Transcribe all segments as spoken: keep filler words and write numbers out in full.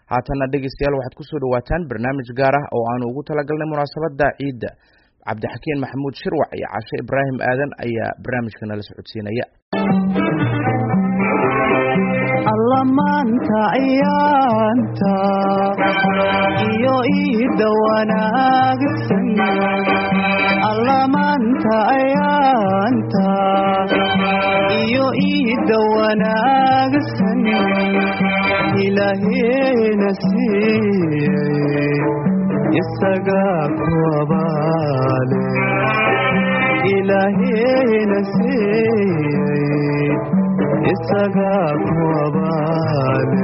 haatana dhegeystayaal waxaad ku soo dhawaataan barnaamij gaar ah oo aanu ugu talagalnay munaasabada ciida. cabdixakiin maxamuud shirwac iyo Caashe Ibraahim Aadan ayaa barnaamijka nala socodsiinaya. allamaanta ciyaanta iyo iida wanaagsan allamaanta ciyaanta iyo iida wanaagsan ilaahayna siiyay isaga kuwabaale ilaahayna siiyay isaga kuwabaale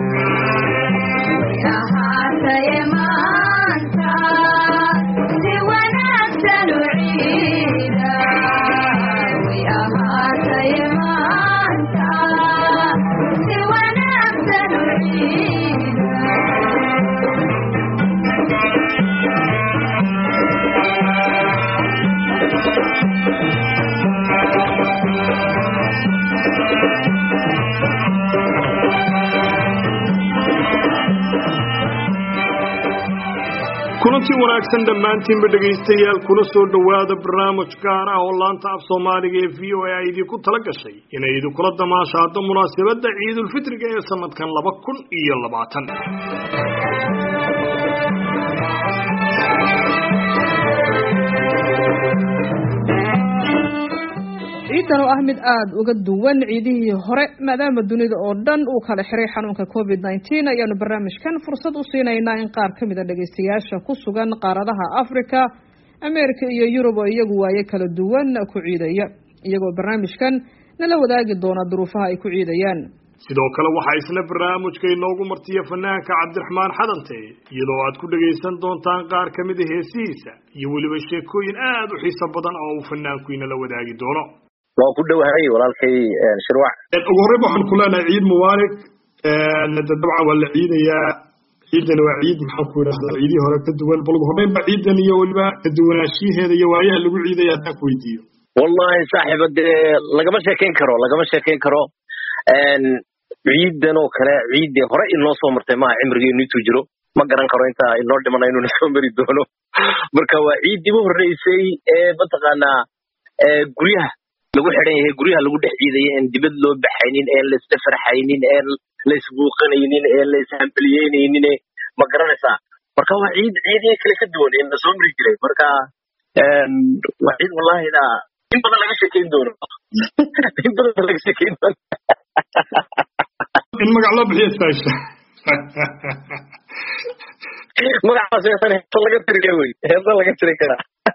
ahaataye maanta si wanaagsan u ciida way ahaataye maanta si wanaagsan u ciida kulantii wanaagsan dhammaantiinba dhegaystayaal kuna soo dhowaada barnaamij gaar ah oo laanta af Soomaaliga ee V O A ay idinku tala gashay inay idinkula damaashaado munaasabadda Ciidul Fitriga ee sanadkan laba kun iyo labaatan. ciidan oo ah mid aad uga duwan ciidihii hore maadaama dunida oo dhan uu kala xiray xanuunka covid nineteen ayaanu barnaamijkan fursad u siinaynaa in qaar ka mid a dhegaystayaasha ku sugan qaaradaha Afrika, Ameerika iyo Yurub oo iyagu waaye kala duwan ku ciidaya iyagoo barnaamijkan nala wadaagi doona duruufaha ay ku ciidayaan. sidoo kale waxa isna barnaamijka inoogu martiya fanaanka Cabdiraxmaan Xadante iyadoo aad ku dhageysan doontaan qaar ka mid ah heesihiisa iyo waliba sheekooyin aad u xiiso badan oo uu fanaanku inala wadaagi doono. waa ku dhawahay walaalkay Shirwac. ugu horreyn waxaan ku leenahay ciid mubaarak ee dabcan waa la ciidayaa ciidan waa ciid maxaa ku yiraahdaa ciidii hore ka duwan bal ugu horreyn ba ciidan iyo waliba ka duwanaanshiheeda iyo waayaha lagu ciidayaa taa ku weydiiyo. wallahi saaxiibade lagama sheekeyn karo lagama sheekeyn karo een ciidan oo kale ciidii hore inoo soo martay ma cimrigeenu intuu jiro ma garan karo inta inoo dhiman inuu soo mari doono marka waa ciidii ugu horeysay ee mataqaanaa ee guryaha lagu xiran yahay guryaha lagu dhex ciidayay in dibad loo baxaynin ee la isla farxaynin ee la isbuuqanaynin ee la ishambalyeynaynin ma garanaysaa marka waa ciid ciidii kale ka duwan in soo mari jiray marka een waa ciid wallahi ila in badan laga sheekeyn doono in badan laga sheekeyn doono in magac loo bixiyo saasha magac saasha heesta laga tiriyo way heesta laga tiri kara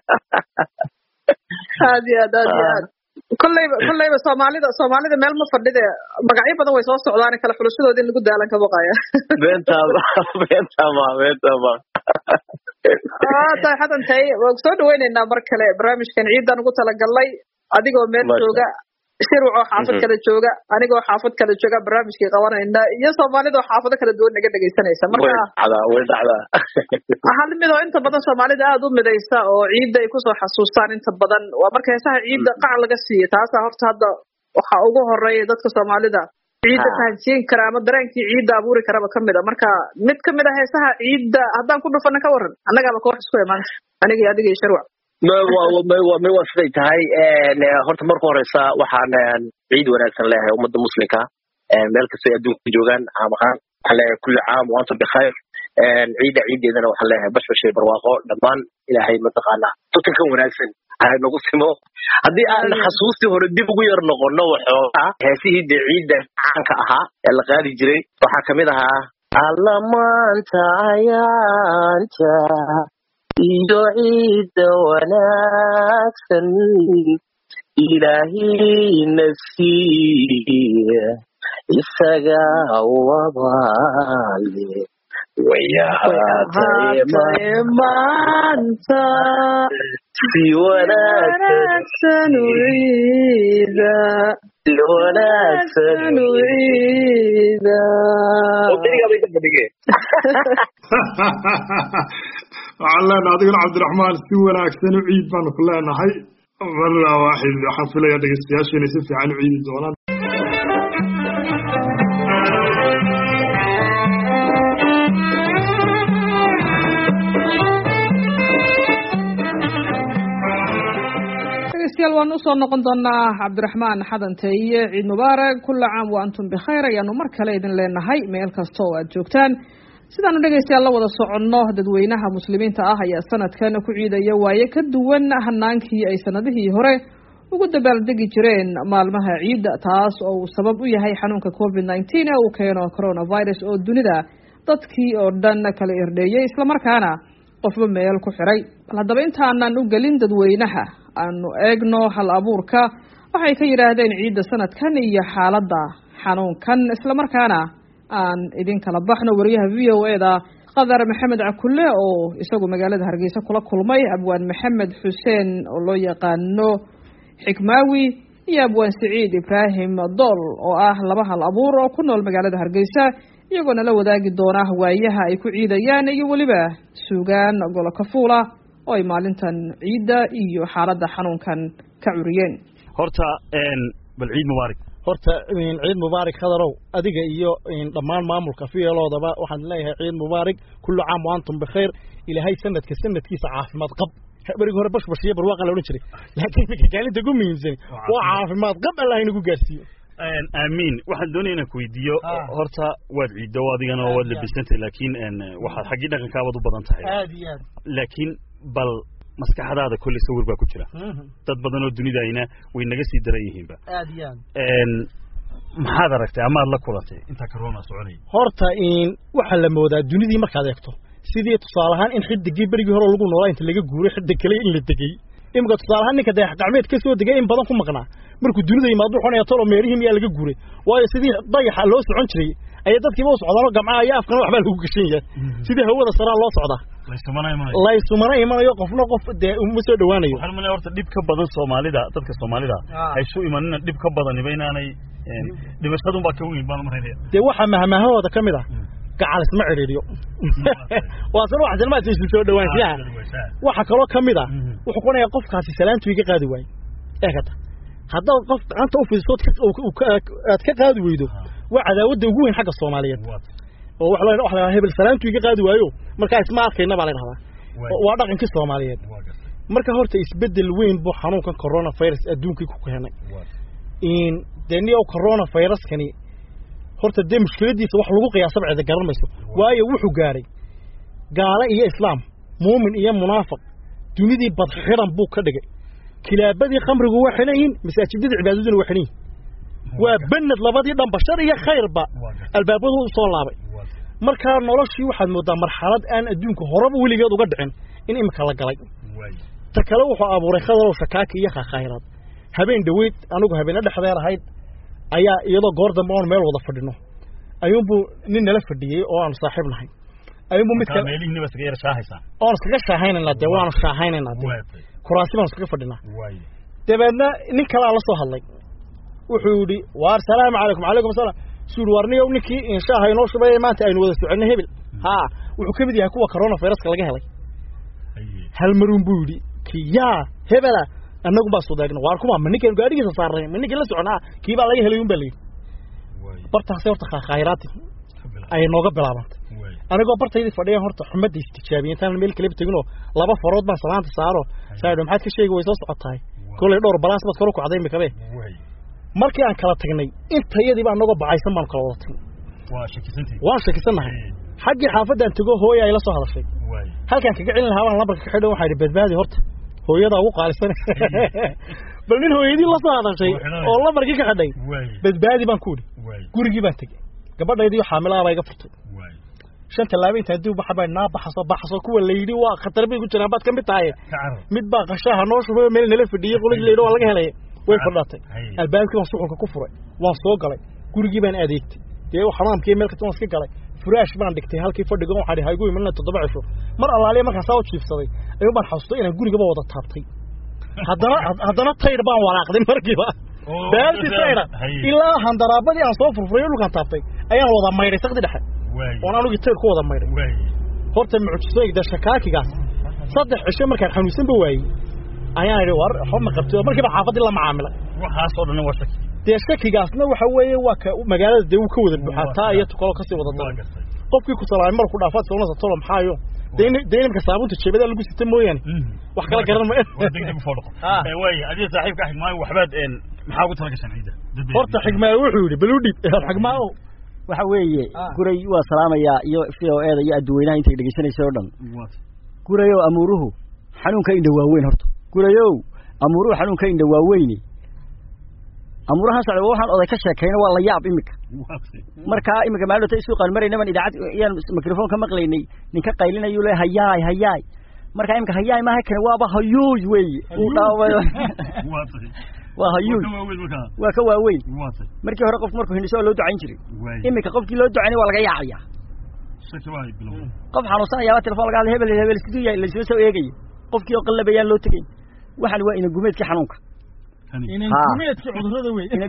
aad iyo aad iyo aad kullayba kullayba Soomaalida Soomaalida meel ma fadhide magacyo badan way soo socdaan kala xulashadoodii in lagu daalan ka baqaya beenta beenta ma beenta ma ah taa Xadantay waa soo dhaweynaynaa mar kale barnaamijkan ciidan ugu tala galay adigoo meel jooga Shirwac oo xaafad kala jooga anigoo xaafad kala jooga barnaamijkii qabanayna iyo Soomaalida oo xaafado kala duwan naga dhageysanaysa marka ada way dhacda hal mid oo inta badan Soomaalida aad u midaysa oo ciidda ay ku soo xasuustaan inta badan waa marka heesaha ciidda qac laga siiyo taas horta hadda waxa ugu horeeya dadka Soomaalida ciidda fahansiin kara ama dareenkii ciidda abuuri karaba kamid ah marka mid kamid ah heesaha ciidda haddaan ku dhufana ka waran annagaba koox isku imaan aniga iyo adiga Shirwac ma waa ma ma wasay tahay ee horta marka horeysa waxaan ciid wanaagsan leeyahay ummadda muslimka ee meel kasta ay adduunka joogaan amahan alle kulli caam wa antum bikhair ee ciida ciideedana waxaan leeyahay bashbashay barwaaqo dhamaan ilaahay mataqaana tutanka wanaagsan ay nagu simo hadii aan xasuusti hore dib ugu yar noqono waxa heesihii ciida caanka ahaa ee la qaadi jiray waxa kamid ahaa allamaanta ayaanta iyo ciida wanaagsan ilaahayna siiya isaga wabaale wayahatay maanta si wanaagsan ciida si wanaagsan ciida waxaan leenahay adigana Cabdiraxmaan si wanaagsan u ciid baan ku leenahay marna waaxid waxaan filayaa dhageystayaasha inay si fiican u ciidi doonaan. waan usoo noqon doonaa cabdiraxmaan xadanteye ciid mubaarak kulla caam wa antum bikhayr ayaanu mar kale idin leenahay meel kasta oo aad joogtaan sidaanu dhegaystayaal la wada soconno dadweynaha muslimiinta ah ayaa sanadkan ku ciidaya waaye ka duwan hanaankii ay sanadihii hore ugu dabaaldegi jireen maalmaha ciidda taas oo uu sabab u yahay xanuunka covid nineteen ee uu keeno coronavirus oo dunida dadkii oo dhan kala irdheeyay islamarkaana qofba meel ku xiray bal haddaba intaanan u gelin dadweynaha aanu eegno hal abuurka waxay ka yidhaahdeen ciidda sanadkan iyo xaaladda xanuunkan islamarkaana aan idin kala baxno wariyaha v o e da qadar maxamed cakulle oo isagu magaalada hargeysa kula kulmay abwaan maxamed xuseen oo loo yaqaano xikmaawi iyo abwaan siciid ibraahim dool oo ah laba hal abuur oo ku nool magaalada hargeysa iyagoona la wadaagi doona waayaha ay ku ciidayaan iyo weliba suugaan golo kafuula oo ay maalintan ciidda iyo xaaladda xanuunkan ka curiyeen horta bal ciid mubaarak horta ciid mubaarak khadarow adiga iyo dhammaan maamulka fiyeeloodaba waxaan leeyahay ciid mubaarak kullu caam wa antum bikhayr ilaahay sanadka sanadkiisa caafimaad qab bariga hore bash bashiye barwaaqa la oran jiray laakiin midka kaalinta ugu muhiimsan waa caafimaad qab Allah inagu gaarsiiyo amiin waxaan doonayaa inaan ku weydiiyo horta waad ciiddo adigana waad labisantay laakiin waxaad xaggii dhaqankaabaad u badan tahay aad iyo aad laakiin bal maskaxdaada kulli sawir baa ku jira dad badan oo dunidayna way naga sii daran yihiinba aad iyo aad een maxaad aragtay ama aad la kulantay inta corona soconay horta in waxa la moodaa dunidii markaad eegto sidii tusaale ahaan in xidigii barigii hore lagu noolaa inta laga guuray xidig kale in la degay imka tusaale ahaan ninka dayax gacmeed ka soo degay in badan ku maqnaa markuu dunida yimaado wuxuu tolo meerihim yaa laga guuray waayo sidii dayaxa loo socon jiray ay dadkiiba u socdaan gamcaa ayaa afkan waxba lagu gashan yahay sidii hawada saraa loo socdaa la isumana imanayo qofna qof dee uma soo dhawaanayo waxaan malay horta dib ka badan Soomaalida dadka Soomaalida ay soo imanina dib ka badan ibaynaanay dhimashadu baa ka weyn baan maray dee waxa mahmahooda kamid ah gacal isma ciriiriyo waa soo wax jalmaad isku soo dhawaanshiya waxa kale oo kamid ah wuxuu qonayaa qofkaasi salaantu iga qaadi waay eegata haddii qof anta u fiiso aad ka qaadi weydo waa cadaawada ugu weyn xagga Soomaaliyeed oo wax la wax la hebel salaantu iga qaadi waayo marka isma arkayna baa la yiraahdaa waa dhaqankii Soomaaliyeed marka horta isbedel weyn buu xanuunka coronavirus adduunka ku keenay in daniyo coronavirus kani horta de mushkiladiisa wax lagu qiyaasay cid garanayso waayo wuxuu gaaray gaala iyo islaam muumin iyo munaafiq dunidii bad xiran buu ka dhigay kilaabadii khamrigu waa xinayn masaajidada cibaadaduna waa xinayn waa banad labadii dhan bashar iyo khayrba albaabadu soo laabay marka noloshii waxaad moodaa marxalad aan adduunka horeba weligeed uga dhicin in imka la galay ta kale wuxuu abuuray khadar oo shakaaki iyo khayraad habeen dhaweyd anigu habeen dhexdeer ahayd ayaa iyadoo goor dambe oo meel wada fadhino ayuunbu nin nala fadhiyay oo aan saaxiib nahay ayuunbu mid kale meelihii bas gaar shaahaysan oo iskaga shaahaynayna de waan shaahaynayna kuraasi baan iskaga fadhinaa dabeedna nin kale la soo hadlay wuxuu yiri waar salaam calaykum calaykum salaam suur warniyo ninkii in shaahay noo shubay maanta aynu wada soconay hebel ha wuxuu ka mid yahay kuwa corona viruska laga helay hal marun buu yiri kiya hebela annagu baa soo daagna waar kuma ma ninkan gaarigiisa saaray ma ninkan la soconaa kii baa laga helay un balay bartaasi horta khayraati ay nooga bilaabantay anigoo bartaydi fadhiyan horta xumada istijaabiyin tan meel kale tagino laba farood baan salaanta saaro saaydo maxaad ka sheegay way soo socotaay kulay dhowr balaas bad kor u kacday mikabe markii aan kala tagnay intayadii baan naga bacaysan baan kala wada tagnay waa shakisantii waa shakisanahay xaqii xaafadaan tago hooyo ay la soo hadashay halkaan kaga cilin lahaa waan lambarka ka xidho waxay badbaadi horta hooyada ugu qaalisan bal nin hooyadii la soo hadashay oo lambarkii ka xidhay badbaadi baan ku yiri gurigii baan tagay gabadhaydii xaamilaa baa iga furtay shan talaabo inta dib waxa baa naa baxso baxso kuwa leeydi waa khatar bay ku jiraan baad ka mid tahay mid baa qashaha noo shubay meel nala fadhiyay qolay leeydo waa laga helay way fadhatay albaabkii waan suuqka ku furay waan soo galay gurigii baan adeegtay ee xamaamkii meel ka iska galay furaash baan dhigtay halkii fadhiga waxaan haygu imanna toddoba cisho mar allaale markaan soo jiifsaday ayuu baan xasuustay inaan guriga wada taabtay haddana haddana tayr baan walaaqday markiiba baalti tayr ilaa handaraabadii aan soo furfuray dhulkan taabtay ayaan wada mayray taqdi dhaxay oo aan ugu tayr ku wada mayray horta mucjiso igda shakaakigaas saddex cisho markaan xanuunsan ba waayay ayaan yiri war xuma qabtay markiiba xaafadii la macaamilay waxaas oo dhan waa shaki dee shakigaasna waxa weeye waa ka magaalada dee uu ka wada buuxaa taa iyo tukalo ka sii wada daran qofkii ku salaamay markuu dhaafaad soo nasatay maxaayo دين دين كسابون تشبه ده لقوا ستة مويان وحكلا قرن ما ودك دك فوق واي أدي صاحبك حكمة وحبات إن محاول تلاقي سنعيدة فرط حكمة وحولي بلودي حكمة وحوي كوري وسلام يا يو في هذا يا دوينا أنت اللي جسني سردن كوري أموره حنون كين دواوين هرت كوري أموره حنون كين دواويني أمورها صعبة وحن أضيك الشكاين والله يعب إمك مركا إمك ما له تيسوق المري نمن إذا عاد يعني ميكروفون كم قليني نك قايلنا يقول هياي هياي مركا إمك هياي ما هيك وابا هيوج وي وهيوج وكواوين مركا هرقف مركو هنسوا لو دعين جري إمك قف كيلو دعيني والله يعيا قف حنوصان يا تلفون قال هبل هبل استديو اللي سوى إيجي قف كيلو قلة بيان لو تجي وحن وين الجميد كحنوك إن الجميد كعذر هذا وين إن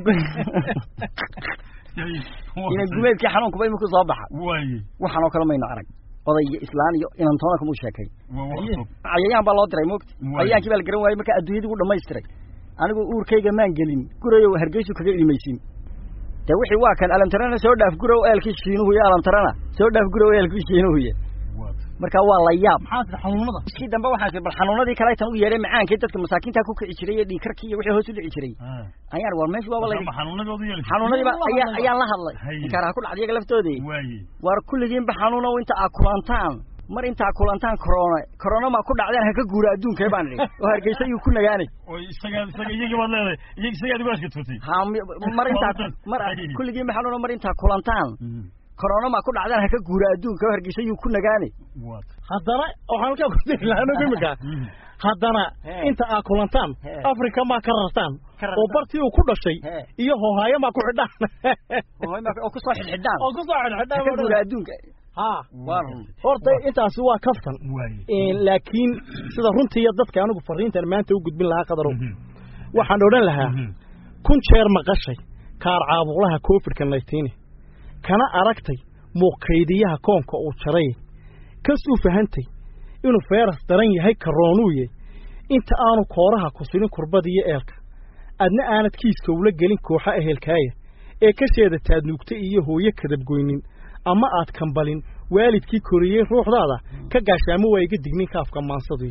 الجميد كحنوك بين مكو صباح وحنوك لما ينعرق قضية إسلامي إن أنتونك مش شاكي عيان بالله ترى موقت عيان كبار الجرو واي مك أدوية تقول لما يسترك أنا أقول كي جمان جلين كريو هرجيسو كذا اللي ميسين توحي واكن ألم ترانا سود في كرو إل كيشينه هي ألم ترانا سود في كرو إل كيشينه هي marka waa la yaab maxaa xanuunada iskii dambe waxa ka bar xanuunadii kale tan u yeeray macaan kee dadka masaakiinta ku kici jiray dhig karkii wixii hoos u dhici jiray ayaan war meesha waa la xanuunadoodu yeelay xanuunadii ayaa ayaa la hadlay kara ku dhacday laftoodii war kulligiin ba xanuuno inta aad kulantaan mar inta aad kulantaan corona corona ma ku dhacdeen ha ka guura adduunka baan dhig oo hargeysa uu ku nagaanay oo isaga isaga iyaga wad leedahay iyaga isaga adigu aad ka tutay ha mar inta mar kulligiin ba xanuuno mar inta kulantaan corona ma ku dhacdaan ha ka guura adduunka hargeysa uu ku nagaanay haddana waxaan ka ku dilaano gumika haddana inta aad kulantaan Afrika ma ka rartaan oo bartii uu ku dhashay iyo hoohayo ma ku xidhaan hoohayo ma ku soo xidhaan oo ku soo xidhaan ka guura adduunka ha horta intaas waa kaftan ee laakiin sida runtii dadka anigu fariintan maanta u gudbin lahaa qadaro waxaan oran lahaa kun jeer maqashay kaar caabuqlaha covid nineteen kana aragtay muuqaydiyaha koonka uu jaray kasoo fahantay inuu fayras daran yahay karoonuye inta aanu kooraha ku silin kurbadiyo eelka adna aanad kiiska ula gelin kooxa ehelkaaya ee ka sheeda taadnuugta iyo hooyo kadab goynin ama aad kambalin waalidkii koriyay ruuxdaada ka gaashaamo waa iga dignin kaafka maansadu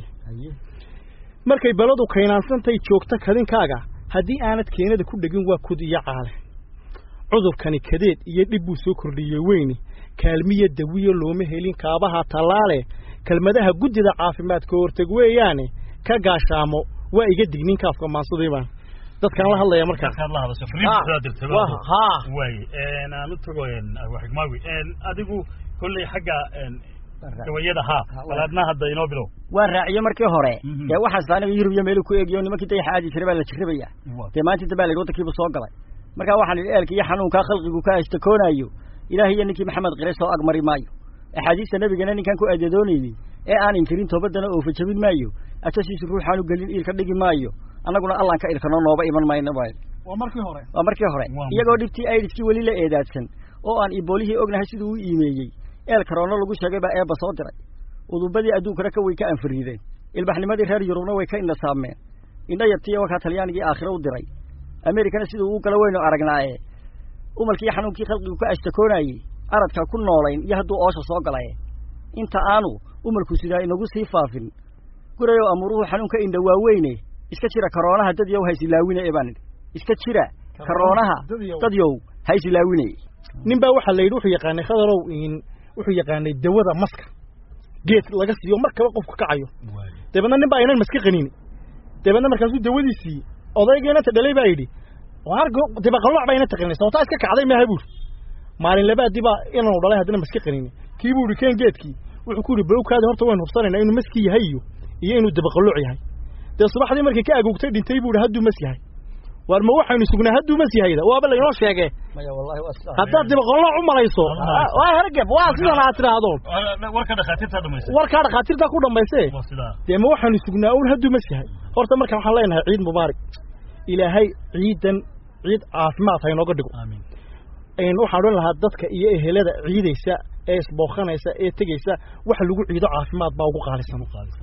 markay baladu keenansantay joogta kadinkaaga haddii aanad keenada ku dhigin waa kud iyo caale cudurkani kadeed iyo dhib buu soo kordhiyay weyni kaalmiya dawiyo looma helin kaabaha talaale kalmadaha gudida caafimaadka hortag weeyaane ka gaashaamo waa iga dignin kaafka maansudayban dadkan la hadlaya markaa ka la hadasho fariinta dirtaba ha way een aanu tagoyn wax xigmaawi een adigu kulli xaga een gawayada ha walaadna hadda inoo bilow waa raaciyo markii hore ee waxa saaniga Yurub iyo meel ku eegiyo nimankii tay xaadi jiray baa la jikribaya teemaantii dabaa lagu wadkiiba soo galay marka waxaan eelka iyo xanuunka khalqigu ka istakoonayo ilaahay ninkii maxamed qirayso agmari maayo axaadiista nabigana ninkan ku adeedoonayay ee aan inkirin toobadana oo fajabin maayo atasiis ruuxaanu galin ilka dhigi maayo anaguna allah ka ilkano nooba iman mayna bay waa markii hore waa markii hore iyagoo dhibtii aydkii wali la eedaadsan oo aan iboolihii ognahay siduu u iimeeyay eel corona lagu sheegay baa eeba soo diray udubadii adduunka ka way ka anfariideen ilbaxnimadii reer Yurubna way ka insaameen indhayabtii waxa talyaanigii aakhira u diray Amerikana sidoo uu kala weyno aragnaaye umalkii xanuunkii khalqigu ka ashtakoonayay aradka ku noolayn iyo hadduu oosha soo galay inta aanu umalku sidaa inagu sii faafin gurayo amuruhu xanuunka indha waaweyne iska jira corona dad yow haysilaawina eebaan iska jira corona dad yow haysilaawina ninba waxa la yidhi wuxuu yaqaanay khadarow in wuxuu yaqaanay dawada maska geed laga siiyo markaba qofku kacayo dabana ninba aynan maska qaniin dabana markaas uu dawadiisii odaygeena ta dhalay baa yidhi waargo diba qalooc bayna taqaanay sababta iska kacday ma habuur maalin labaad diba inuu dhalay hadana maska qaniin kii buu dhikeen geedkii wuxuu ku yidhi bawkaada horta waan hubsanayna inuu maski yahay iyo inuu diba qalooc yahay dee subaxdii markii ka agugtay dhintay buu haduu mas yahay war ma waxaynu sugnaa haduu mas yahay waaba la inoo sheegay maya wallahi wasla hadda diba qalooc u malayso waa hargab waa sidana aad tiraahdo warka dhaqaatiirta dhameysay warka dhaqaatiirta ku dhameysay dee ma waxaynu sugnaa uu haduu mas yahay horta marka waxaan leenahay ciid mubaarak ilaahay ciidan ciid caafimaad ha inooga dhigo aamin een waxaan oran lahaa dadka iyo ehelada ciidaysa ee isbooqanaysa ee tagaysa wax lagu ciido caafimaad baa ugu qaalisan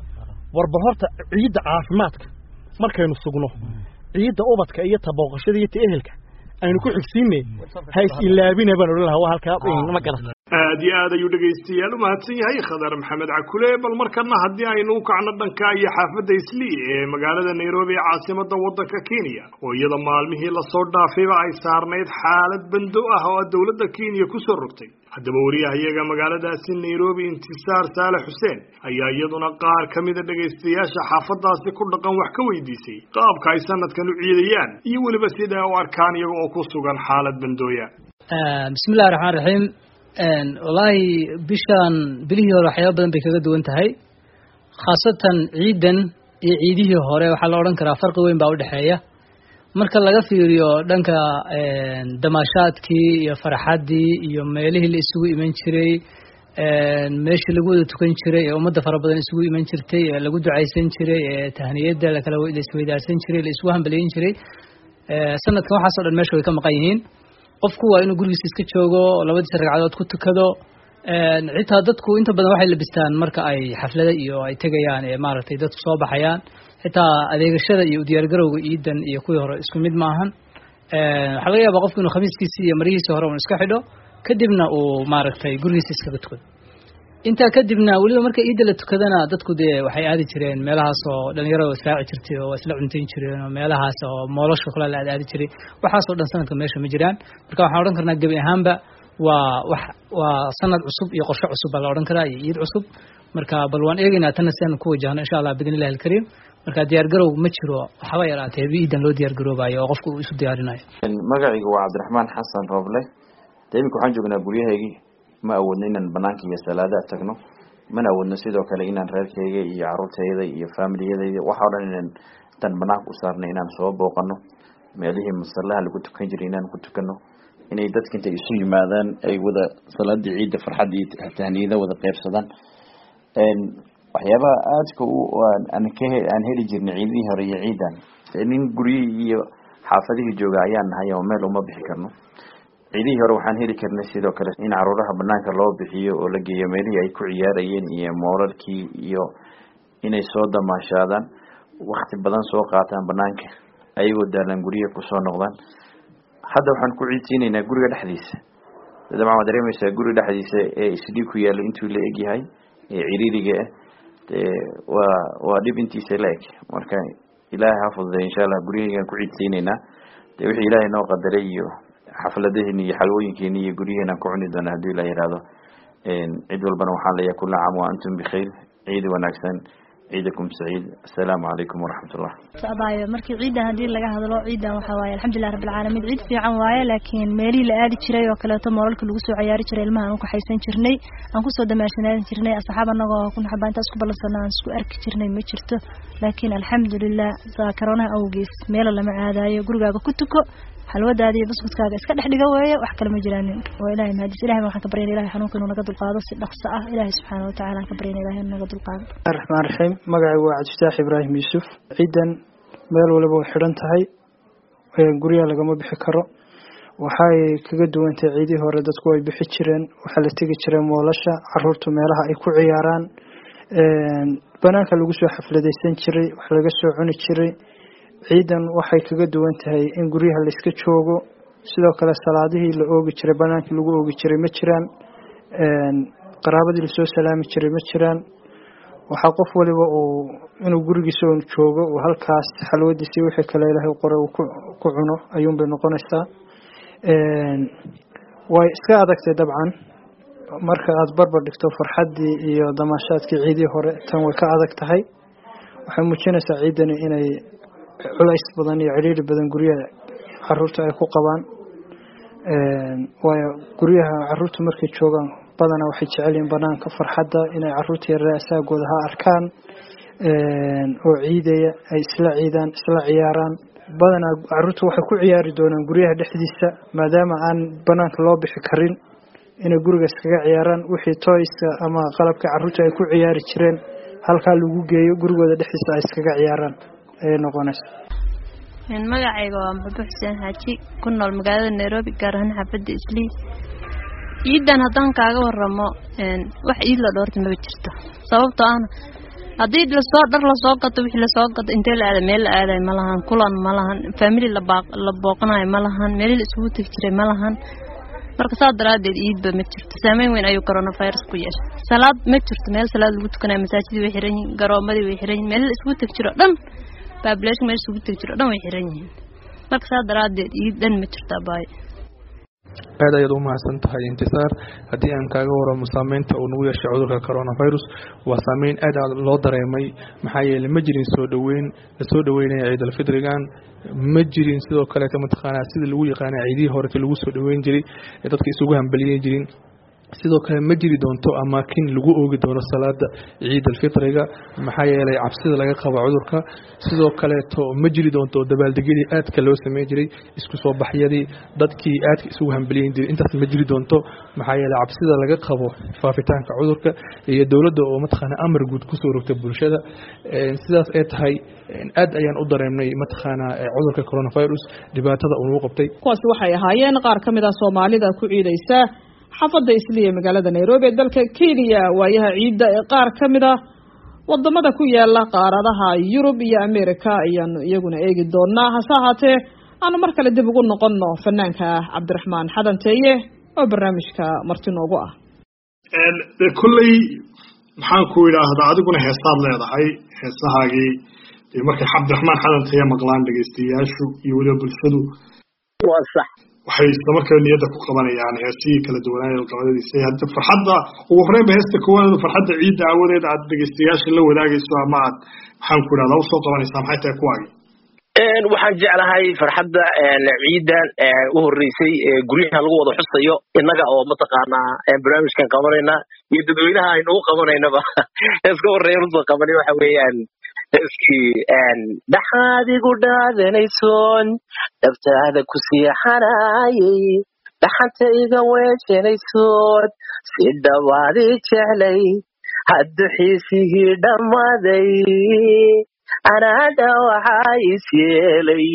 warba horta ciida caafimaadka markaynu sugno ciida ubadka iyo tabooqashada iyo ehelka aynu ku xigsiinay hays ilaabina baan oran lahaa halka ma garan aad iyo aad ayuu dhegaystayaal u mahadsan yahay khadar maxamed cakule bal markana haddii aynu u kacno dhanka iyo xaafadda islii ee magaalada nairobi ee caasimada waddanka kenya oo iyada maalmihii lasoo dhaafayba ay saarnayd xaalad bando ah oo dowladda kenya kusoo rogtay haddaba wariyahayaga magaaladaasi nairobi intisaar saale xuseen ayaa iyaduna qaar ka mida dhegaystayaasha xaafadaasi ku dhaqan wax ka weydiisay qaabka ay sanadkan u ciidayaan iyo weliba sida ay u arkaan iyaga oo ku sugan xaalad bandooya bismillahi raxmaan raxiim wallaahi bishaan bilihii hore waxyaaba badan bay kaga duwan tahay khaasatan ciidan iyo ciidihii hore waxaa la odhan karaa farqi weyn baa udhexeeya marka laga fiiriyo dhanka damaashaadkii iyo farxaddii iyo meelihii la isugu iman jiray meeshii lagu wada tukan jiray ee ummadda fara badan isugu iman jirtay ee lagu ducaysan jiray ee tahniyadda lakala la isweydaarsan jiray la isugu hambaliyin jiray sanadkan waxaasoo dhan meesha way ka maqan yihiin qofku waa inuu gurigiisa iska joogo labadiisa ragcadood ku tukado xitaa dadku inta badan waxay labistaan marka ay xaflada iyo ay tegayaan ee maaragtay dadku soo baxayaan xitaa adeegashada iyo diyaargarowga ciidan iyo kuwii hore isku mid maahan waxaa laga yaabaa qofku inuu khamiiskiisa iyo marihiisa hore un iska xidho kadibna uu maaragtay gurigiisa iskaga tukado intaa kadibna weliba marka ciidda la tukadana dadku dee waxay aadi jireen meelahaas oo dhalinyarada israaci jirtay oo isla cuntayn jireen oo meelahaas oo moolashka kula la aadi jiray waxaasoo dhan sanadka meesha ma jiraan marka waxaan odhan karnaa gebi ahaanba waa wax waa sanad cusub iyo qorshe cusub baa la odhan karaa iyo ciid cusub marka bal waan eegaynaa tanna si aan ku wajahno insha allah bidn illahi alkariim marka diyaargarow ma jiro waxba yaraatee ciidan loo diyaargaroobayo oo qofku uu isu diyaarinayo magacaygu waa cabdiraxmaan xasan rooble dee iminka waxaan joognaa guryahaygii ma awoodno inaan banaanka iyo salaadaha tagno mana awoodno sidoo kale inaan reerkayga iyo caruurtayda iyo faamiliyadayda waxa o dhan inaan dan banaanka u saarnay inaan soo booqano meelihii masallaha lagu tukan jiray inaan ku tukano inay dadka intay isu yimaadaan ay wada salaadii ciidda farxadda iyo tahniyada wada qeybsadaan waxyaabaha aadka u aan ka aan heli jirnay ciidihii hore iyo ciidan nin guryihii iyo xaafadihii jooga ayaan nahay oo meel uma bixi karno ciidihii hore waxaan heli karnay sidoo kale in caruuraha banaanka loo bixiyo oo la geeyo meelihii ay ku ciyaarayeen iyo moolalkii iyo inay soo damaashaadaan wakti badan soo qaataan banaanka ayagoo daalan guryaha kusoo noqdaan hadda waxaan ku ciidsiinaynaa guriga dhexdiisa dabcan waad dareemaysaa guriga dhexdiisa ee isdhiib ku yaalla intuu la eg yahay ee ciriiriga ah dee waa waa dhib intiisa la eg marka ilaahay ha fududeeyo insha allah guryaheegaan ku ciidsiinaynaa dee wixii ilaahay noo qadaray iyo xafladaheeni iyo xalwooyinkeeni iyo guryaheena ku cuni doona haddii la yidhaahdo cid walbana waxaan leeyahay kulla caam wa antum bikhayr ciid wanaagsan ciidakum saciid assalaamu calaykum waraxmatullah sabaayo markii ciidan haddii laga hadlo ciidan waxa waaye alxamdulilah rabbil caalamiin ciid fiican waaye laakiin meelihii la aadi jiray oo kaleeto moolalka lagu soo ciyaari jiray ilmaha aan ku xaysan jirnay aan kusoo damaashanaan jirnay asxaab anagoo ku naxbaa intaas ku ballansanaa aan isku arki jirnay ma jirto laakiin alxamdulilah corona awgees meel lama aadayo gurigaaga ku tuko xalwadaada iyo buskudkaaga iska dhex dhiga weeye wax kale ma jiraan oo ilaahay mahadis ilaahay waxaan ka baryaynaa ilaahay xanuunka inuu naga dulqaado si dhaqso ah ilaahay subxaanahu wa tacaala aan ka baryaynaa ilaahay inuu naga dulqaado raxmaan raxiim magacaygu waa cabdifataax ibraahim yuusuf ciidan meel waliba way xidhan tahay guryaha lagama bixi karo waxay kaga duwantay ciidihii hore dadku way bixi jireen waxaa la tegi jiray moolasha caruurtu meelaha ay ku ciyaaraan banaanka lagu soo xafladaysan jiray wax laga soo cuni jiray ciidan waxay kaga duwan tahay in guryaha la iska joogo sidoo kale salaadihii la oogi jiray banaankii lagu oogi jiray ma jiraan qaraabadii lasoo salaami jiray ma jiraan waxaa qof waliba uu inuu gurigiisa un joogo uu halkaas xalwadiisii wixii kale ilaahay qore uu ku cuno ayuunbay noqonaysaa way iska adagtay dabcan marka aad barbar dhigto farxaddii iyo damaashaadkii ciidii hore tan way ka adag tahay waxay muujinaysaa ciidani inay culays badan iyo ciriiri badan guryaha caruurta ay ku qabaan waayo guryaha caruurta markay joogaan badanaa waxay jecel yihiin banaanka farxadda inay caruurta yaraa asaagooda ha arkaan oo ciidaya ay isla ciidaan isla ciyaaraan badanaa caruurta waxay ku ciyaari doonaan guryaha dhexdiisa maadaama aan banaanka loo bixi karin inay guriga iskaga ciyaaraan wixii toyska ama qalabka caruurta ay ku ciyaari jireen halkaa lagu geeyo gurigooda dhexdiisa ay iskaga ciyaaraan ayay noqonaysa magacayga waa maxbuub xuseen xaaji ku nool magaalada nairobi gaar ahaan xaafadda islii ciidan haddaan kaaga waramo wax ciid la dhoorta maba jirto sababtoo ahna haddii lasoo dhar lasoo gato wixii lasoo gato intee la aada meel la aaday ma lahan kulan ma lahan family la booqanayo ma lahan meeli la isugu tegi jiray ma lahan marka saa daraadeed iidba ma jirto saameyn weyn ayuu coronavirus ku yeeshay salaad ma jirto meel salaad lagu tukanayo masaajidii way xiran yihiin garoomadii way xiran yihiin meel isku tag jiro dhan population meel isku tag jiro dhan way xiran yihiin marka saa daraadeed iid dhan ma jirto baay aad ayaad u mahadsan tahay intisaar haddii aan kaaga waramo saameynta uu nagu yeeshay cudurka coronavirus waa saameyn aad aad loo dareemay maxaa yeelay ma jirin soo dhaweyn la soo dhaweynaya ciid alfidrigan ma jirin sidoo kaleeta mataqaanaa sida lagu yaqaana ciidihii horeta lagu soo dhaweyn jiray ee dadka isugu hambaliyen jirin sidoo kale ma jiri doonto amaakin lagu oogi doono salaada ciid alfitriga maxaa yeelay cabsida laga qabo cudurka sidoo kaleeto ma jiri doonto dabaaldegyadii aadka loo sameyn jiray isku soo baxyadii dadkii aadka isugu hambaliyen jiray intaas ma jiri doonto maxaa yeelay cabsida laga qabo faafitaanka cudurka iyo dowladda oo mataqaana amar guud kusoo rogta bulshada sidaas ay tahay aad ayaan u dareemnay mataqaana cudurka coronavirus dhibaatada uu nagu qabtay kuwaasi waxay ahaayeen qaar ka mid ah soomaalida ku ciidaysa xaafadda isliya magaalada Nairobi ee dalka Kenya waayaha ciidda ee qaar ka mid ah wadamada ku yaala qaaradaha Yurub iyo Amerika ayaan iyaguna eegi doonaa hase ahaatee aanu mar kale dib ugu noqonno fanaanka Cabdiraxmaan Xadanteeye oo barnaamijka marti noogu ah ee kullay maxaan ku yiraahdaa adiguna heesaad leedahay heesahaagii ee markay Cabdiraxmaan Xadanteeye maqlaan dhageystayaashu iyo wada bulshadu waa sax waxay isla markaa niyada ku qabanayaan heesihii kala duwanaayo gabadhiisa hadda farxadda ugu horreyn ba heesta koowaad farxadda ciidda awadeed aad dhageystayaasha la wadaagayso ama aad maxaan ku yiraahdaa u soo qabanaysaa maxay tahay kuwaagi een waxaan jeclahay farxadda een ciidan ee u horeysay ee guryaha lagu wada xusayo inaga oo mataqaanaa ee barnaamijkan qabanayna iyo dadweynaha aynu u qabanaynaba iska horeeyay soo qabanay waxa weeyaan iskii een dhaxaadigu dhaadanaysoon daftaada ku siixanayay dhaxantayga weejanaysoon si dhawaadi jeclay haddu xiisigii dhammaaday anada waxaa is yeelay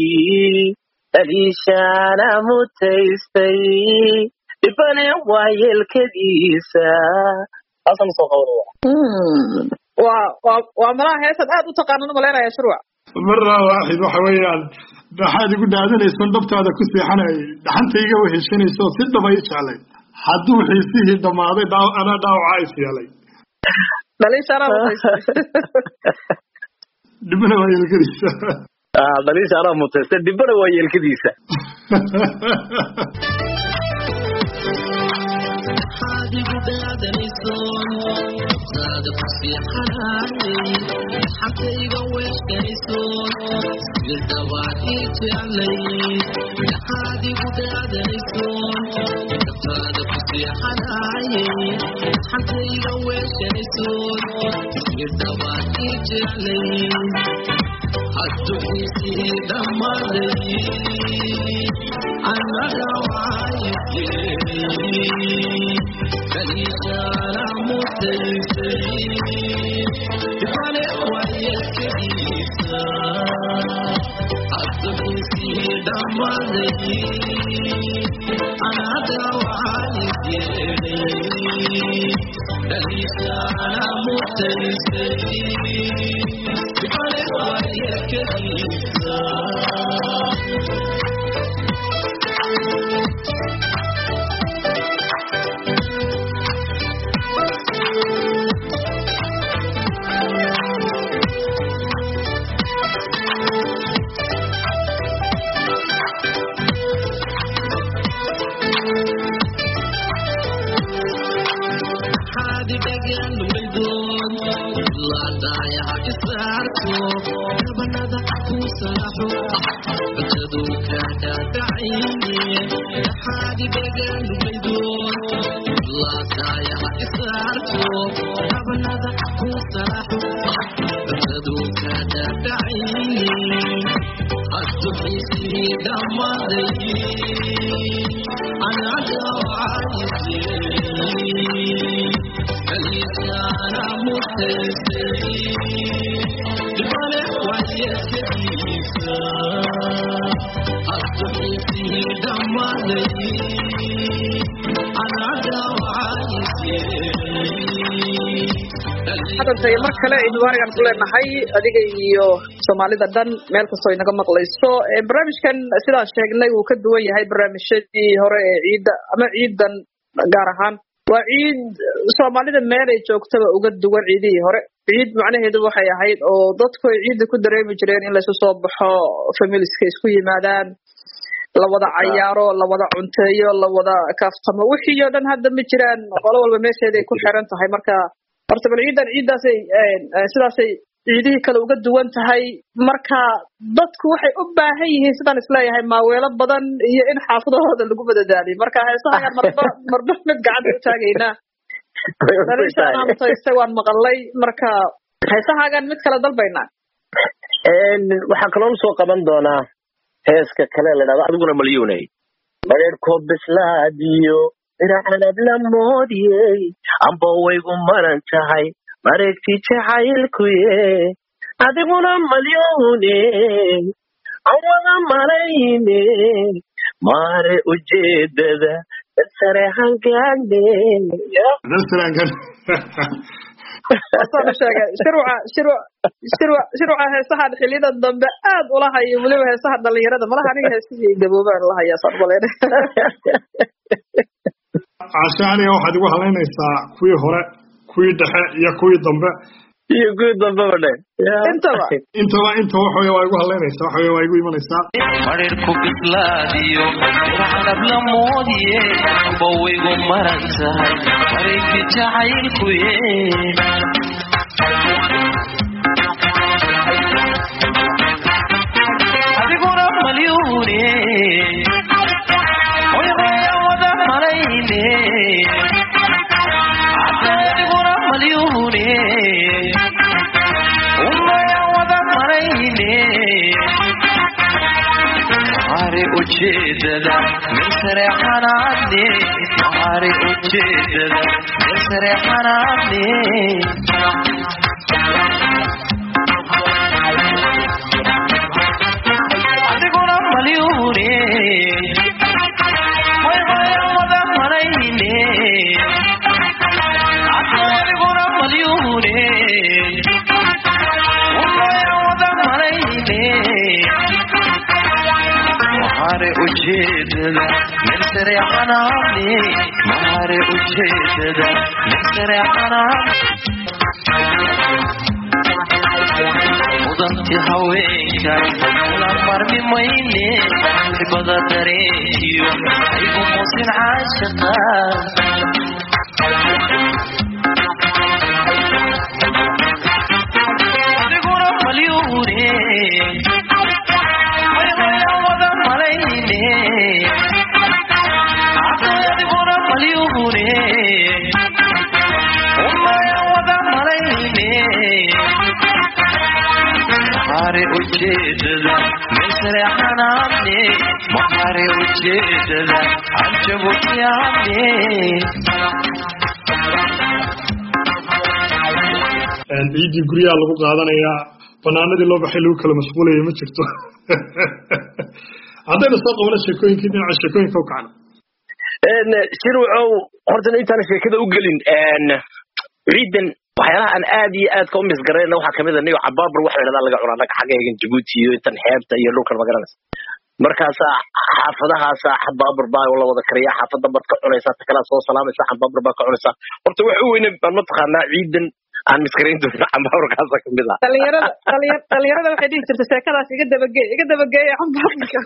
daliishaana mutaystay dhibane waa yeelkadiisa asan soo qabanaya waa malaha heesad aad u taqaanana maleynaya shirwac marra waaxid waxa weeyaan dhaxaad igu dhaadanayso dhabtaada ku seexanay dhaxantayga weheshanayso si dhaba i jeclay hadduu xiisihii dhammaaday anaa dhaawacaa is yeelay daliishaana mutaystay dhibana waa yeelkadiisa ah daliishaana mutaystay dhibana waa yeelkadiisa adigu dhaadanayso saada ku fiicanay xaqayga weeshanayso sida waadi jeclay adigu dhaadanayso saada ku fiicanay xaqayga weeshanayso sida waadi jeclay haddu xiisii dhammaaday annaga waayisay kaliishaana mutaysay dibane waayeskadiisa haddu xiisii dhammaaday annaga waayisay kaliishaana mutaysay dibane waayeskadiisa hadantay mar kale idwaarigan ku leenahay adiga iyo Soomaalida dhan meel kastoo inaga maqlayso ee barnaamijkan sidaa sheegnay uu ka duwan yahay barnaamijyadii hore ee ciida ama ciidan gaar ahaan waa ciid Soomaalida meel ay joogtaba uga duwan ciidii hore ciid macnaheedu waxay ahayd oo dadku ay ciid ku dareemi jireen in la isu soo baxo familieska isku yimaadaan la wada cayaaro la wada cunteeyo la wada kaaftamo wixii oo dhan hadda ma jiraan qolo walba meesheeday ku xiran tahay marka horta bal ciidan ciidaasay sidaasay ciidihii kale uga duwan tahay marka dadku waxay u baahan yihiin sidaan isleeyahay maaweelo badan iyo in xaafadahooda lagu badadaaliyo marka heesaha marba marba mid gacanta u taagaynaa dalishaanamtayste waan maqalay marka heesahaagan mid kale dalbaynaa waxaa kaloo soo qaban doonaa heeska kale la dhahdo adiguna malyuunay mareerko bislaadiyo iracanab la moodiyey amba waygu maran tahay mareegti jacaylkuye adiguna malyuune awada malayne maare ujeedada sarehangaane wasaan sheegay shirwa shirwa shirwa shirwa heesaha xillidan dambe aad ula hayo waliba heesaha dhalinyarada malaha aniga heesihii gaboobaan la hayaa sadbaleen عشان واحد يقول علينا يسا كوي هراء كوي دحاء يا كوي ضمباء يا كوي ضمباء ولا انت بقى انت بقى انت وحوي يقول علينا يسا وحوي يقول يمن يسا مريركو بسلاديو على بلا مودي بويغو مرنسا مريكي جعيلكو أدقنا مليوني أدقنا مليوني وما يوضا مريني ماري أجيددا من سريحنا عني ماري أجيددا من سريحنا عني أدقنا مليوني مهاري أجيدنا من سريعنا عمي مهاري أجيدنا من سريعنا وضمتي هويك الأمر من ميني بدا دريكيو أيقو موسين عاشقا أدقنا مليوني أدقنا مليوني وما يوضا مريني مهاري أجيدنا من سريحنا عمي مهاري أجيدنا عجبتي عمي ciidii guryaha lagu qaadanayaa banaanadii loo baxay lagu kala mashquulaya ma jirto haddayna soo qabana sheekooyinkii dhinaca sheekooyinka u kacna shirwacow horta intaan sheekada u gelin ciidan waxyaalaha aan aad iyo aad ka u misgarayna waxaa kamid a niyo cabaabar waxa la laga cunaa naga xagaygan Djibouti iyo intan xeebta iyo dhulkan magaranaysa markaas xaafadahaas xabaabar baa la wada kariya xaafada bad ka cunaysa ta kala soo salaamaysa xabaabar baa ka cunaysa horta waxa weyn baan ma taqaanaa ciidan aan miskarayn doona xabaabarkaas kamid ah dhalinyarada dhalinyarada waxay dhihi jirtay sheekadaas iga dabageey iga dabageey xabaabarka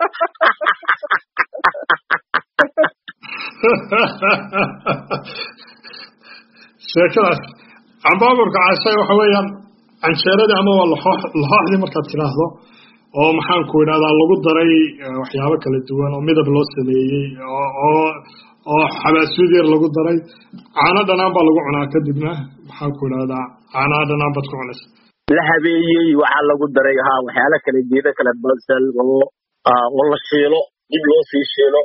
sheekadaas xabaabarka caashay waxa weeyaan cansheerada ama waa laxooxdii markaad tiraahdo oo maxaan ku idhahdaa lagu daray waxyaabo kala duwan oo midab loo sameeyey oo oo xabaasuud yar lagu daray caano dhanaan baa lagu cunaa kadibna maxaan ku idhahdaa caanaha dhanaan baad ku cunaysa la habeeyey waxaa lagu daray ha waxyaalo kala geeda kala basal oo oo la shiilo dib loo sii shiilo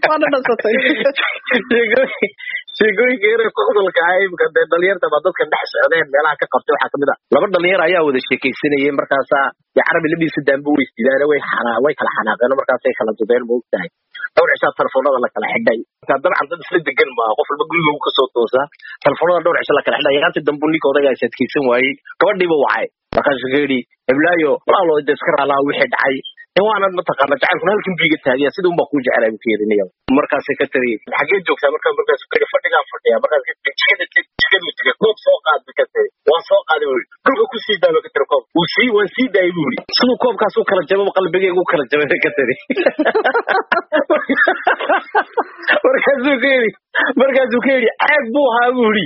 sheegooyinka yare qodolka aymka dee dhalinyarta baa dadka dhex socdeen meelaha ka qabtay waxaa kamid a laba dhalinyar ayaa wada sheekaysanayay markaasaa dee carabi labadiisa daanba way isdidaane way xanaa way kala xanaaqeen markaasay kala dudeen ma ogtahay dhowr cishaa telefoonada la kala xidhay marka dabcan dad isla degan maaha qof walba guriga uu kasoo toosaa telefoonada dhowr cisho la kala xidhay yaanti dambu ninka odagaa is adkaysan waayey gabadhiiba wacay markaasuu ka yidhi heblaayo walaalo de iska raalaa wixii dhacay waanad mataqaana jacaylkuna halkan biiga taagaya sida unbaa kuu jecelay buu ka yidhinaya markaasay ka tari xaggee joogtaa markaa markaasuu ka yidhi fadhigaa fadhiya markaas jikada jikadu tiga koob soo qaad ba ka tari waan soo qaaday buu yidhi dhulka ku sii daaba ka tiri koob wuu sii waan sii daayay buu yidhi siduu koobkaas u kala jababa qalbigeyga u kala jabay ka tari markaasuu ka yidhi markaasuu ka yidhi caag buu ahaa buu yidhi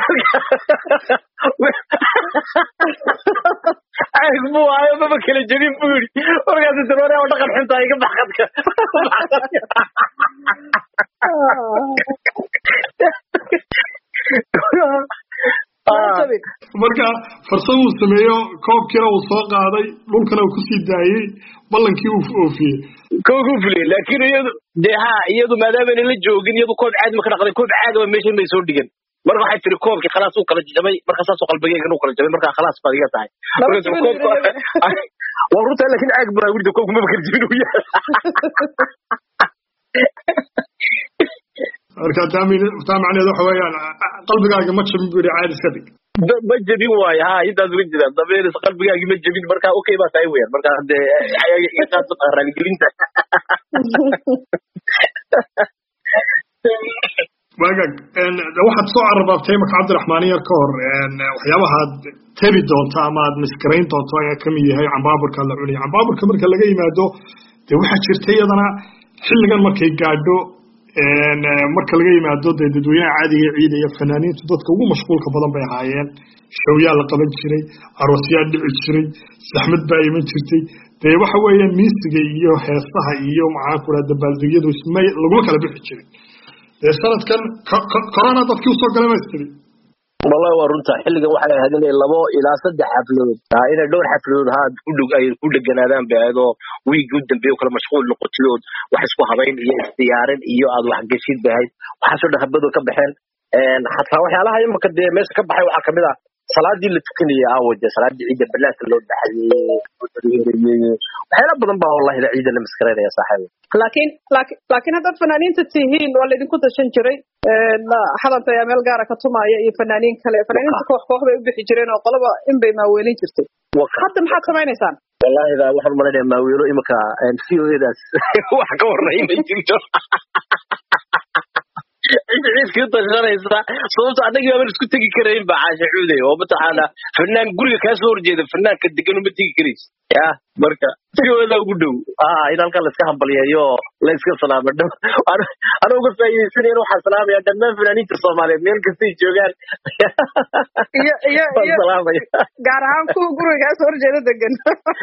caag buu ahaayo maba kala jabin buu yidhi markaasuu tiri waa dhaqan xuntaa iga baxqadka marka farsamuu sameeyo koobkiina uu soo qaaday dhulkana uu kusii daayey ballankii uu oofiyey koobkuu fuliyey laakiin iyadu dee ha iyadu maadaamana la joogin iyadu koob caadi ma ka dhaqday koob caagaba meeshan bay soo dhigan marka waxay tiri koobkii khalaas uu kala jabay marka saasoo qalbigeygan uu kala jabay marka khalaas baad iga tahay waa runtaa laakiin caag baa wirda koobku maba kala jabin uu yahay marka taa macneed waxa weeyaan qalbigaaga ma jabin buu yidhi caadi iska dhig ma jabin waayo ha intaas uga jira dabeeris qalbigaagi ma jabin marka okay baa tahay weeyaan marka dee iga qaadso raaligelinta wagaag waxaad soo cararbaabtay marka cabdiraxmaan yar ka hor waxyaabahaad tebi doonto ama aad miskarayn doonto ayaa kamid yahay cambaaburka la cunaya cambaaburka marka laga yimaado dee waxaa jirta iyadana xilligan markay gaadho marka laga yimaado dee dadweynaha caadiga ciida iyo fanaaniintu dadka ugu mashquulka badan bay ahaayeen showyaa la qaban jiray aroosyaa dhici jiray saxmad baa iman jirtay dee waxa weeyaan miisiga iyo heesaha iyo maxaan ku dhaha dabaaldegyadu ismay laguma kala bixi jirin dee sanadkan corona dadkii usoo galay ma istiri wallahi waa runta xilligan waxay ahayd inay labo ilaa saddex xafladood inay dhowr xafladood ha ku dhug ay ku dheganaadaan bay ahayd oo wiigi u dambeeyo kala mashquul noqotay oo wax isku habayn iyo isdiyaarin iyo aad wax gashid bay ahayd waxaasoo dhan habado ka baxeen xataa waxyaalaha imaka dee meesha ka baxay waxaa kamid ah salaadii la tukanayay aawade salaadii ciida banaanka loo baxayey waxyaala badan baa wallahi la ciida la maskaraynaya saaxiibo laakiin laakiin laakiin haddaad fanaaniinta tihiin waa laydinku dashan jiray xadanta ayaa meel gaara ka tumaya iyo fanaaniin kale fanaaniinta koox koox bay u bixi jireen oo qolaba in bay maaweelin jirtay hadda maxaad samaynaysaan wallahi da waxaan malaynayaa maaweelo imika c o edaas wax ka horreyn ma jirto ciidkii tashanaysa sababta annaga baan isku tegi karayn baa caasha cuuday oo mataqaana fanaan guriga kaa soo horjeeda fanaanka degan uma tegi karaysa ya marka siooda ugu dhow ah in halkan la iska hambaliyeeyo la iska salaamo ana uga faa'iidaysanayna waxaan salaamayaa dhammaan fanaaniinta soomaaliyeed meel kastay joogaan iyo iyo iyo gaar ahaan kuwa guriga kaa soo horjeeda degan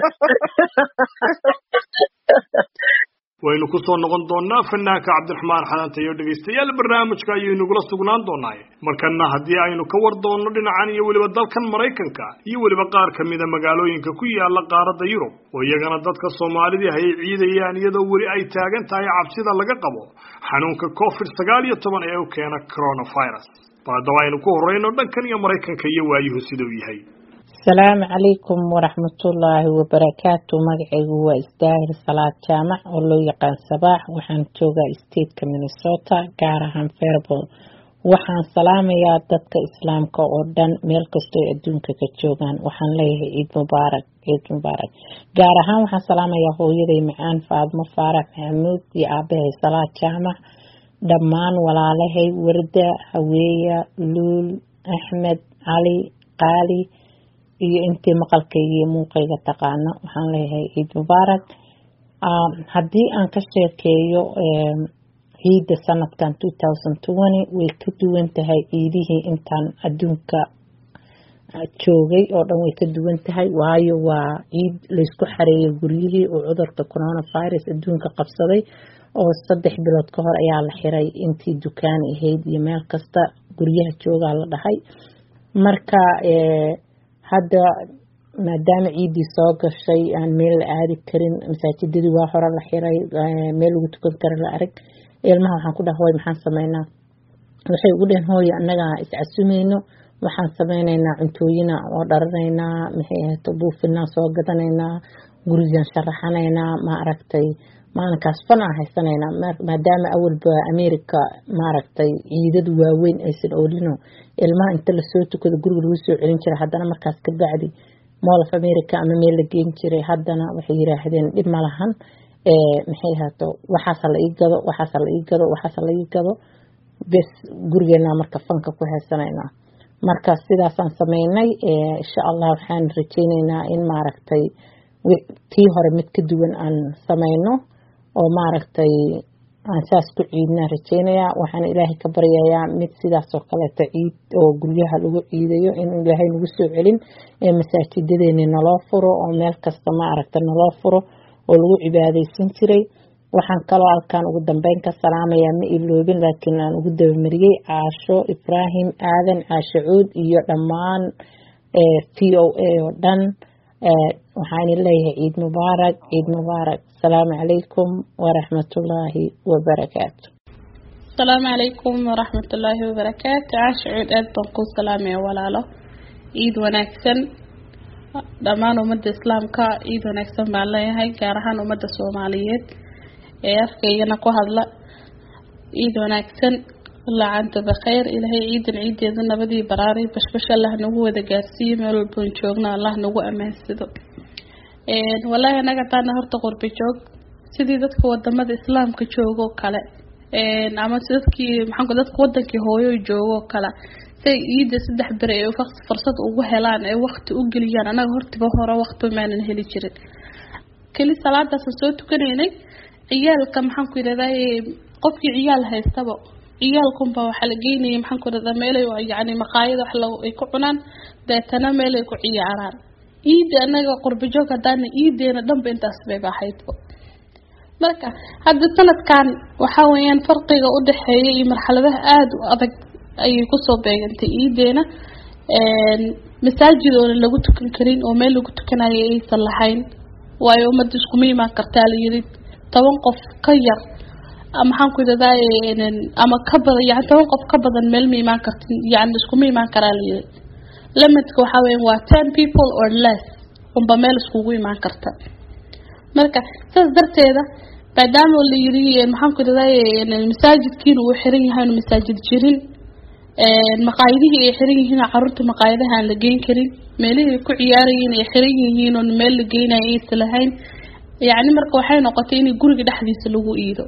waynu ku soo noqon doonaa fanaanka cabdiraxmaan xadanta iyo dhegaystayaal barnaamijka ayuu inagula sugnaan doonaaye markana haddii aynu ka war doonno dhinacan iyo weliba dalkan maraykanka iyo weliba qaar kamida magaalooyinka ku yaala qaaradda yurub oo iyagana dadka soomaalidii hayay ciidayaan iyadoo weli ay taagan tahay cabsida laga qabo xanuunka covid sagaal iyo toban ee u keena coronavirus bal haddaba aynu ku horeyno dhankan iyo maraykanka iyo waayuhu siduu yahay السلام عليكم ورحمة الله وبركاته مقعي وإزداهر صلاة جامع ولو يقان صباح وحان توغا استيت كمينيسوتا قارهان فيربول وحان سلام يا دادك إسلام كأردن ميلكستو أدونك كتوغان وحان ليه عيد مبارك عيد مبارك قارهان وحان سلام يا هو يدي معان فاضمة فارح محمود يا أبيه صلاة جامع دمان ولا لهي وردة هوية لول أحمد علي قالي iyo intii maqalkayga iyo muuqayga taqaano waxaan leeyahay ciid mubaarak haddii aan ka sheekeeyo ciidda sanadkan two thousand twenty way ka duwan tahay ciidihii intaan adduunka joogay oo dhan way ka duwan tahay waayo waa ciid laysku xareeyay guryihii oo cudurka coronavirus adduunka qabsaday oo saddex bilood ka hor ayaa la xiray intii dukaan ahayd iyo meel kasta guryaha joogaa la dhahay marka hadda maadaama ciidii soo gashay aan meel la aadi karin masaajidadii waa hore la xiray meel lagu tukan karo la arag ilmaha waxaan ku dhahay maxaan sameynaa waxay ugu dhaheen hooyo annaga iscasumayno waxaan sameynaynaa cuntooyina oo dharanaynaa maxay ahayd buufinaa soo gadanaynaa gurigan sharaxanaynaa ma aragtay maalinkaas fan aan haysanaynaa maadaama awalba America ma aragtay ciidadu waaweyn aysan oolino ilmaha inta la soo tukado guriga lagu soo celin jiray haddana markaas ka bacdi Mall of America ama meel la geyn jiray haddana waxay yiraahdeen dhib ma lahan ee maxay ahaato waxaas la ii gado waxaas la ii gado waxaas la ii gado bes gurigeena marka fanka ku haysanaynaa marka sidaas aan sameynay ee insha Allah waxaan rajaynaynaa in ma aragtay tii hore mid ka duwan aan sameyno oo ma aragtay aan saas ku ciidna rajaynaya waxaan ilaahay ka baryayaa mid sidaas oo kale ciid oo guryaha lagu ciidayo in ilaahay nagu soo celin ee masaajidadeena naloo furo oo meel kasta ma aragtay naloo furo oo lagu cibaadeysan jiray waxaan kaloo halkaan ugu dambeyn ka salaamayaa ma iloobin laakiin aan ugu dabamariyay Caasho Ibrahim Aadan Caashuud iyo dhammaan ee T O A oo dhan waxaan leeyahay ciid mubaarak ciid mubaarak salaamu calaykum waraxmatullaahi wabarakaatu salaamu calaykum waraxmatullaahi wabarakaatu Caashuud aad baan ku salaamaya walaalo ciid wanaagsan dhammaan ummadda islaamka ciid wanaagsan baan leeyahay gaar ahaan ummadda Soomaaliyeed ee afkeena ku hadla ciid wanaagsan laanta bakhair ilaahay ciidan ciideeda nabadii baraari bashbash Allah nagu wada gaarsiiyo meel walba joogna Allah nagu amaansado ee wallahi anaga taana horta qurbi joog sidii dadka wadamada islaamka joogo kale ee ama sidkii maxaan ku dadka wadankii hooyo joogo kale say ciid saddex bir ee fursad ugu helaan ee waqti u galiyaan anaga hortiba hore waqti maanan heli jirin kali salaadaas soo tukanaynay ciyaalka maxaan ku yiraahdaa qofkii ciyaal haystaba ciyaalkum ba waxa la geeyay maxaan ku yiraahdaa meel ay yaani maqaayad wax ay ku cunaan deetana meel ay ku ciyaaraan ciid anaga qurbi joog hadana ciideena dhanba intaas bay baahaydba marka hadda sanadkan waxa weeyaan farqiga u dhaxeeya iyo marxaladaha aad u adag ay ku soo beegantay ciideena een masaajid oo lagu tukan karin oo meel lagu tukanayo aysan lahayn waayo umad isku miimaan kartaa la yiri toban qof ka yar ama waxaan ku yiraahdaa ama ka badan yahay toban qof ka badan meel miimaan kartin yaani isku miimaan karaa la yiri limitku waxa weeyaan waa ten people or less umba meel isku iimaan karta marka saas darteeda maadaama la yiri maxaan ku yiraahdaa masaajidkiin uu xiran yahay masaajid jirin ee maqaayadihi ay xiran yihiin carruurta maqaayadaha aan la geyn karin meelaha ku ciyaarayeen ay xiran yihiin oo meel la geynayo ay lahayn yaani marka waxay noqotay in guriga dhaxdiisa lagu iido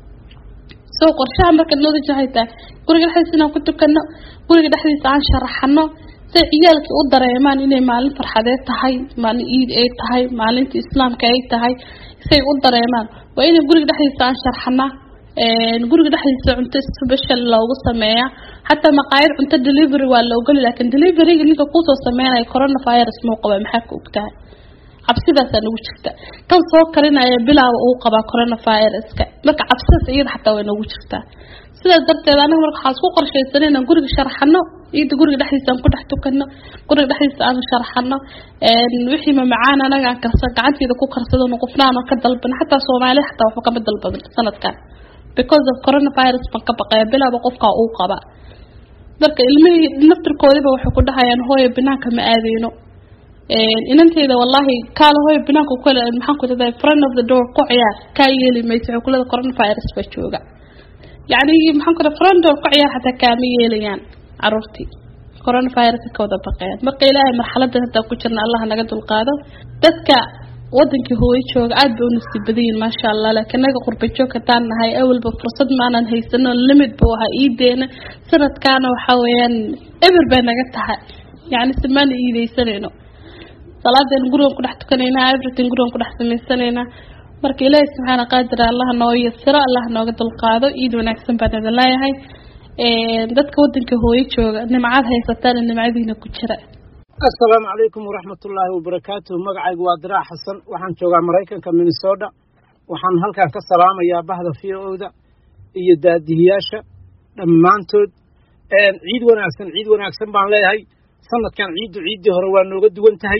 soo qorshaha marka loo jeexaytaa guriga dhaxdiisa ku tukano guriga dhaxdiisa aan sharaxno si ciyaalka u dareemaan inay maalin farxadeed tahay maalin ciid ay tahay maalinta islaamka ay tahay si u dareemaan waa in guriga dhaxdiisa aan sharaxna ee guriga dhaxdiisa cunto special loogu sameeyaa hatta maqaayad cunto delivery waa loo gali laakiin delivery ninka ku soo sameeyay coronavirus ma qaba maxaa ku ogtahay cabsidaas aan ugu jirta tan soo karinaya bilaaw uu qaba coronavirus-ka marka cabsidaas iyada xataa way nagu jirtaa sidaas darteed anaga marka waxaan isku qorsheysanayna guriga sharaxno iyo guriga dhaxdiisa aan ku dhex tukano guriga dhaxdiisa aan sharaxno ee wixii ma macaan anaga aan karsan gacanteeda ku karsado qofnaan ka dalban xataa Soomaali xataa wax ka dalbadan sanadkan because of coronavirus ban ka baqay bilaaw qofka uu qaba marka ilmihii naftirkoodiba waxay ku dhahayaan hooyo binaanka ma aadeyno ee inanteeda wallahi kaal hooyo binaanka ku kala maxaan ku leedahay friend of the door ku ciyaar ka yeeli meesha kulada coronavirus ba jooga yaani maxaan ku leedahay friend door ku ciyaar hatta kaama yeelayaan carruurtii coronavirus ka wada baqayaan marka ilaahay marxaladda hadda ku jirna Allah naga dulqaado dadka wadankii hooyo jooga aad bay u nasiibadeen ma sha Allah laakiin naga qurba joog ka taanahay awalba fursad ma aanan haysano limit buu ahaa iideena sanadkaana waxa weeyaan ever bay naga tahay yaani simaan iideysanayno salaadeen guriga ku dhex tukanayna everything guriga ku dhex sameeysanayna marka ilaahay subhanahu qaadir Allah noo yasira Allah nooga dulqaado iid wanaagsan baan idin leeyahay ee dadka wadanka hooyo jooga nimcad haysataan nimcadiina ku jira السلام عليكم ورحمة الله وبركاته مقعي وادراء حسن وحن شوغا مريكا كمينيسودا وحن هلكا كالسلام يا بهذا في أودا إيا دادياشا لمانتود عيد وناكسن عيد وناكسن بان لي هاي سنة كان عيد عيد هروان نوغد وانتهي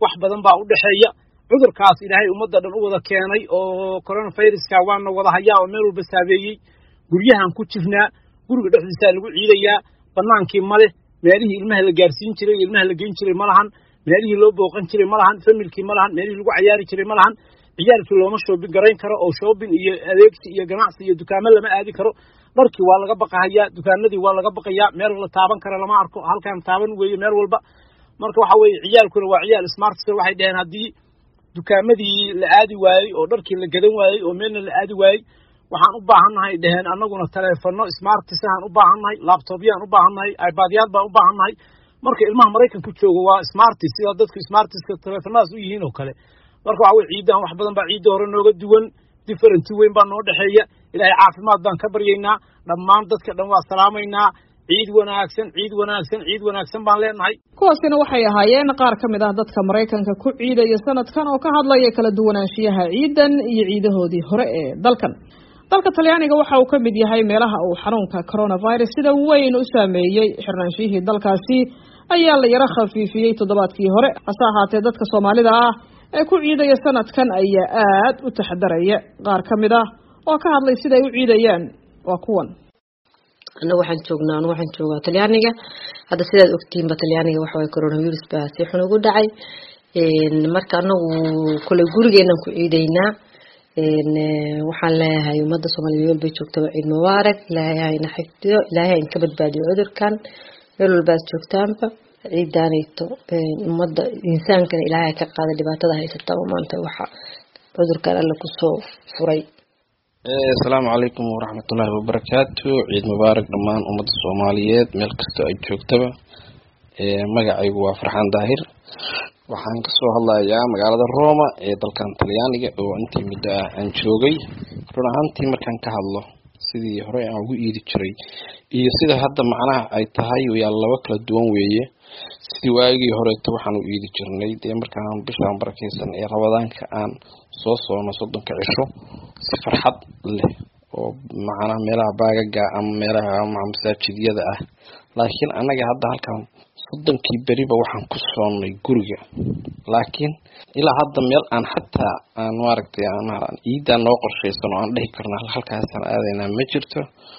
wax badan baa u dhexeeya cudurkaas ilaahay ummadda dhan u wada keenay oo coronaviruska waana wada hayaa oo meel walba saabeeyey guryahan ku jirnaa guriga dhexdiisa lagu ciidayaa banaankii male meelihii ilmaha la gaarsiin jiray ilmaha la geyn jiray ma lahan meelihii loo booqan jiray ma lahan familkii ma lahan meelihii lagu cayaari jiray ma lahan ciyaalkii looma shoobin garayn karo oo shoobin iyo adeegsi iyo ganacsi iyo dukaamo lama aadi karo dharkii waa laga baqahayaa dukaanadii waa laga baqayaa meel la taaban kara lama arko halkan taaban weeye meel walba marka waxa weeye ciyaalkuna waa ciyaal smart waxay dhaheen haddii dukaamadii la aadi waayey oo dharkii la gadan waayey oo meelna la aadi waayey waxaan u baahannahay dhaheen annaguna taleefanno smartisahaan u baahannahay labtobyaan u baahannahay ibaadyaal baan u baahannahay marka ilmaha maraykanku jooga waa smarti sida dadku smartiska taleefanadaas u yihiin oo kale marka waxa weye ciidan wax badan baa ciidda hore nooga duwan different weyn baa noo dhexeeya ilaahay caafimaad baan ka baryaynaa dhammaan dadka dhan waa salaamaynaa ciid wanaagsan ciid wanaagsan ciid wanaagsan baan leenahay kuwaasina waxay ahaayeen qaar ka mid ah dadka maraykanka ku ciidaya sanadkan oo ka hadlaya kala duwanaanshiyaha ciidan iyo ciidahoodii hore ee dalkan dalka talyaaniga waxa uu ka mid yahay meelaha uu xanuunka coronavirus sida weyn u saameeyey xirnaanshihii dalkaasi ayaa la yara khafiifiyey toddobaadkii hore hase ahaatee dadka soomaalida ah ee ku ciidaya sanadkan ayaa aad u taxadaraya qaar ka mid ah oo ka hadlay sida ay u ciidayaan waa kuwan anagu waxaan joognaa anagu waxaan joogaa talyaaniga hadda sidaad ogtiinba talyaaniga waxa waye coronavirus baa si xun ugu dhacay marka anagu koley gurigeenan ku ciidaynaa waxaan leeyahay ummadda soomaaliyeed meel bay joogtaba ciid mubaarak ilaahay hayna xifdiyo ilaahay hayn ka badbaadiyo cudurkan meel walbaad joogtaanba ciidaanayto ummadda insaankana ilaahay ka qaada dhibaatada haysataba maanta waxa cudurkan alla kusoo furay asalaamu calaykum waraxmatullaahi wabarakaatu ciid mubaarak dhammaan ummadda soomaaliyeed meel kastoo ay joogtaba magacaygu waa farxaan daahir waxaan kasoo hadlayaa magaalada Roma ee dalkan Talyaaniga oo intii muddo ah aan joogay run ahaantii markaan ka hadlo sidii hore aan ugu iidi jiray iyo sida hadda macnaha ay tahay waa laba kala duwan weeye sidii waagii horeeto waxaan u iidi jirnay dee markaan bishaan barakeysan ee Ramadaanka aan soo soono soddonka cisho si farxad leh oo macnaha meelaha baagaga ama meelaha masaajidiyada ah laakiin anaga hadda halkan soddonkii beriba waxaan ku soonnay guriga laakiin ilaa hadda meel aan xataa aan maaragtay aan ciidan noo qorshaysan oo aan dhihi karno halkaasaan aadaynaa ma jirto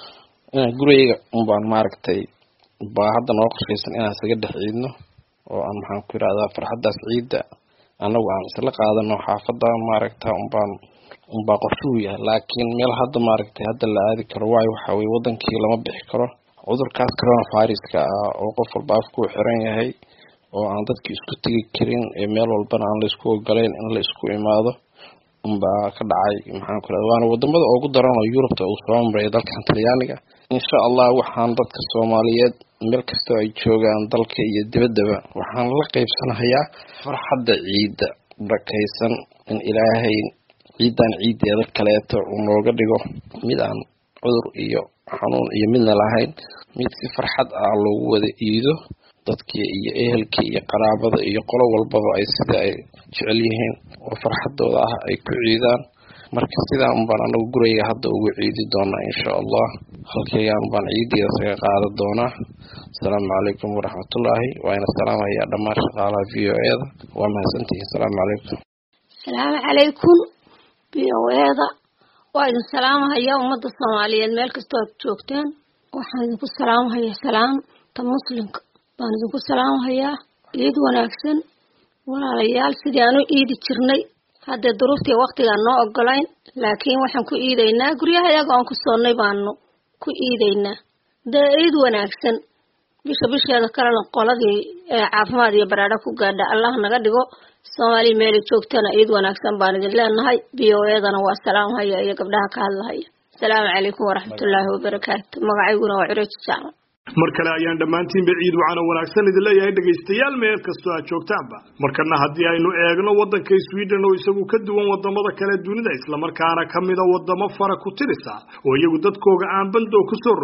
guriga unbaan maaragtay baa hadda noo qorshaysan inaan isaga dhex ciidno oo aan maxaan ku yidhahdaa farxaddaas ciidda anagu aan isla qaadano xaafadda maaragta unbaan unbaa qorshuhu yahay laakiin meel hadda maaragtay hadda la aadi karo waayo waxaa weye wadankii lama bixi karo cudurkaas coronaviruska ah oo qof walba afku xiran yahay oo aan dadki isku tegi karin ee meel walbana aan la isku ogolayn in la isku imaado unbaa ka dhacay maxaan ku radaa waana wadamada ugu daran oo Yurubta uu soo maray dalkan Talyaaniga insha Allah waxaan dadka Soomaaliyeed meel kasta ay joogaan dalka iyo dibaddaba waxaan la qaybsanayaa farxadda ciida barakaysan in Ilaahay ciidan ciideeda kaleeto uu nooga dhigo mid aan cudur iyo xanuun iyo midna lahayn mid si farxad ah loogu wada iido dadkii iyo ehelkii iyo qaraabada iyo qolo walbaba ay sida ay jecel yihiin oo farxadooda ah ay ku ciidaan marka sidaan baan anagu guriga hadda ugu ciidi doonaa insha Allah halkayaan baan ciidiga saga qaada doonaa assalaamu calaykum waraxmatullaahi wa ina salaamaya dhammaan shaqaalaha V O A da waa mahadsantihiin assalaamu calaykum assalaamu calaykum V O A da waa idin salaamahayaa ummadda Soomaaliyeed meel kasta aad joogtaan waxaan idinku salaamahayaa salaamta muslimka baan idinku salaamahayaa ciid wanaagsan walaalayaal sidii aan u iidi jirnay hadda duruuftii waqtigaan noo ogolayn laakiin waxaan ku iidaynaa guryaha iyaga aan ku soonnay baanu ku iidaynaa dee ciid wanaagsan bisha bisheeda kalena qoladii caafimaad iyo baraadho ku gaadha allah naga dhigo Soomaali meel joogtana ciid wanaagsan baan idin leenahay V O A dana waa salaamaya iyo gabdhaha ka hadlaya assalaamu calaykum waraxmatullaahi wabarakaatu magacayguna waa Ciro Jaamac mar kale ayaan dhammaantiinba ciid wacan oo wanaagsan idin leeyahay dhegaystayaal meel kastoo aad joogtaanba markana haddii aynu eegno waddanka Sweden oo isagu ka duwan wadamada kale dunida islamarkaana ka mida wadamo fara ku tirisa oo iyagu dadkooga aan bandoo ku soo rogin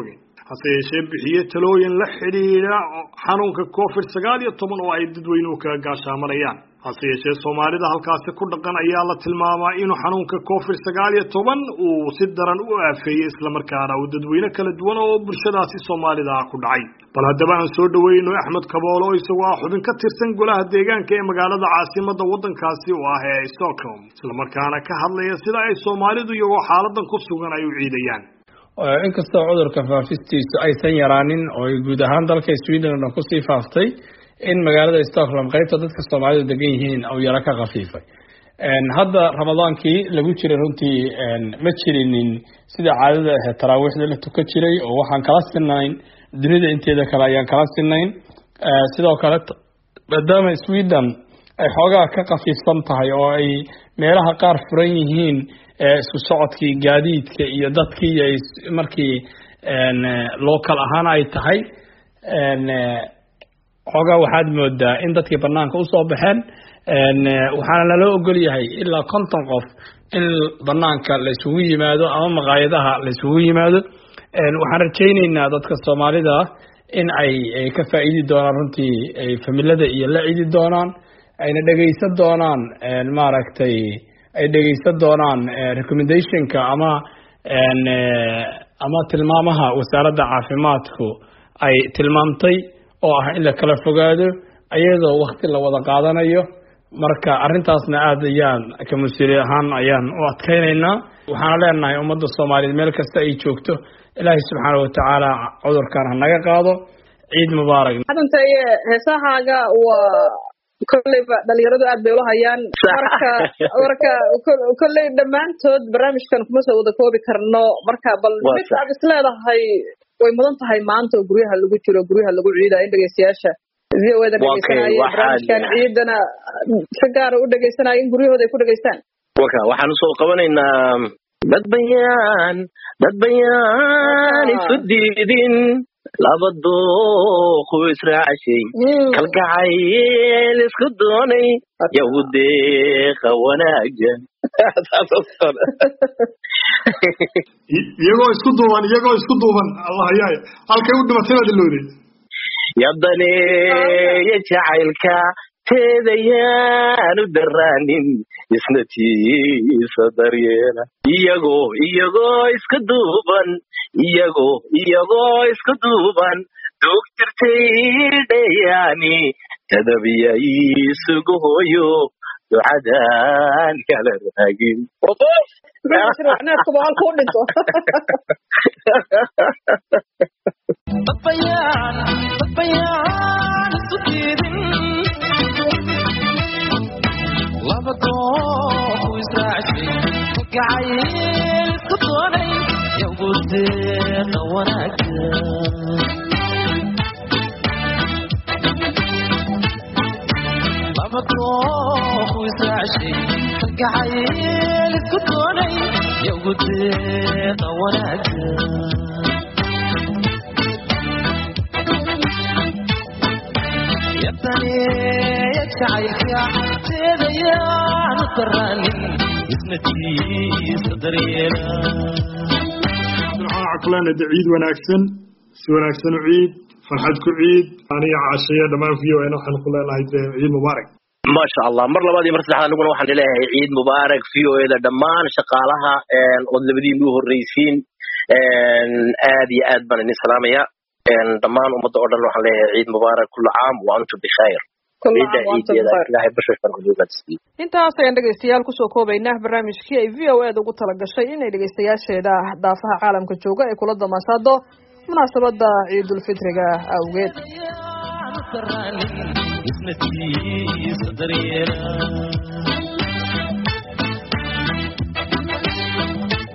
hase yeeshee bixiye talooyin la xidhiidha xanuunka covid sagaal iyo toban oo ay dadweynuhu kaga gaashaamanayaan. hase yeeshee soomaalida halkaasi ku dhaqan ayaa la tilmaamaa inuu xanuunka covid sagaal iyo toban uu si daran u aafeeyey islamarkaana uu dadweyne kala duwan oo bulshadaasi soomaalida ah ku dhacay. bal haddaba aan soo dhaweyno Axmed Kaboolo oo isagoo ah xubin ka tirsan golaha deegaanka ee magaalada caasimadda waddankaasi oo ah ee Stockholm, islamarkaana ka hadlaya sida ay soomaalidu iyagoo xaaladan ku sugan ay u ciidayaan. inkastoo cudurka faafistiisu aysan yaraanin oo ay guud ahaan dalka Sweden ku sii faaftay, in magaalada Stockholm qaybta dadka Soomaalidu degan yihiin oo yara ka qafiifay. een hadda Ramadaankii lagu jiray runtii een ma jirinin sida caadada ah taraawiixda la tukan jiray oo waxaan kala sinayn dunida inteeda kale ayaan kala sinayn. ee sidoo kale maadaama Sweden ay xoogaa ka qafiifsan tahay oo ay meelaha qaar furan yihiin ee isku socodkii gaadiidka iyo dadkii ay markii een local ahaan ay tahay, een xoogaa waxaad moodaa in dadkii banaanka u soo baxeen. een waxaana lala ogol yahay ilaa konton qof in banaanka la isugu yimaado ama maqaayadaha la isugu yimaado. een waxaan rajaynaynaa dadka Soomaalida in ay ka faa'iidi doonaan runtii ay familada iyo la ciidi doonaan, ayna dhageysan doonaan een maaragtay ay dhageysan doonaan recommendationka ama een ama tilmaamaha wasaaradda caafimaadku ay tilmaamtay oo ah in la kala fogaado ayadoo waqti la wada qaadanayo. marka arrintaasna aad ayaan ka mas'uul ahaan ayaan u adkaynaynaa. waxaan leenahay ummadda Soomaaliyeed meel kasta ay joogto, Ilaahay subxaanahu wa ta'aala cudurkan ha naga qaado. ciid mubaarak. hadantay heesahaaga waa kollayba dhalinyaradu aad bay ula hayaan, marka marka kolley dhammaantood barnaamijkan kuma soo wada koobi karno. marka bal mid aad isleedahay way mudan tahay maanta oo guryaha lagu jiro, guryaha lagu ciidayo in dhageystayaasha V O A da dhageysanaya barnaamijkan ciidana si gaar ah u dhageysanaya in guryahooda ay ku dhageystaan. waka waxaan soo qabanaynaa dad bayaan dad bayaan isu diidin labado ku israacay kalgacayl isku doonay yahuudeeqa wanaaga iyagoo isku duuban iyagoo isku duuban Allah yaay halkay u dhimatay wada loori yadane ya jacaylka teedayaan u daraanin isnatiisa daryeela iyagoo iyagoo isku duuban iyagoo iyagoo isku duuban dugtirtay dhayaani tadabiya isugu hooyo ducadan kala raagin Babayaan babayaan isu diidin labado ku israacay kalgacayl isku doonay yahuudeeqa wanaaga labado ku israacay kalgacayl isku doonay yahuudeeqa wanaaga yadane jacaylka teedayaan u daraanin isnatiisa daryeela. caqlana ciid wanaagsan, si wanaagsan u ciid, farxad ku ciid. aniga caashaya dhammaan V O A waxaan ku leenahay ciid mubaarak. ما شاء الله مر لبادي مر سدحنا نقول waxaan leeyahay ciid mubaarak V O A da dhamaan shaqaalaha een wadlabadiin u horeysiin een aad iyo aad baan idin salaamaya een dhamaan ummadda oo dhan waxaan leeyahay ciid mubaarak kullu caam wa antum bikhair. intaas ayaan dhegeystayaal kusoo koobaynaa barnaamijkii ay V O A da ugu talagashay inay dhegeystayaasheeda daafaha caalamka jooga ay kula damaasado munaasabada ciidul fitriga awgeed. isnatiisa daryeela